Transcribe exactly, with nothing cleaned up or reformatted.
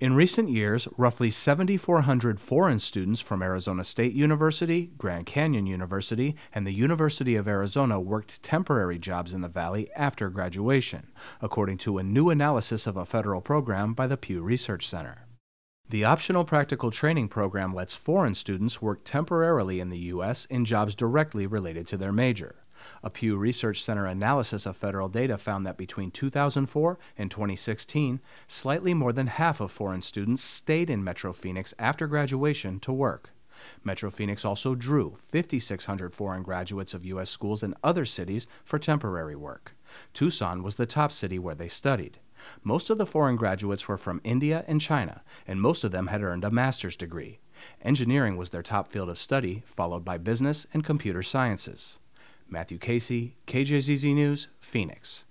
In recent years, roughly seven thousand four hundred foreign students from Arizona State University, Grand Canyon University, and the University of Arizona worked temporary jobs in the Valley after graduation, according to a new analysis of a federal program by the Pew Research Center. The Optional Practical Training Program lets foreign students work temporarily in the U S in jobs directly related to their major. A Pew Research Center analysis of federal data found that between two thousand four and twenty sixteen, slightly more than half of foreign students stayed in Metro Phoenix after graduation to work. Metro Phoenix also drew five thousand six hundred foreign graduates of U S schools in other cities for temporary work. Tucson was the top city where they studied. Most of the foreign graduates were from India and China, and most of them had earned a master's degree. Engineering was their top field of study, followed by business and computer sciences. Matthew Casey, K J Z Z News, Phoenix.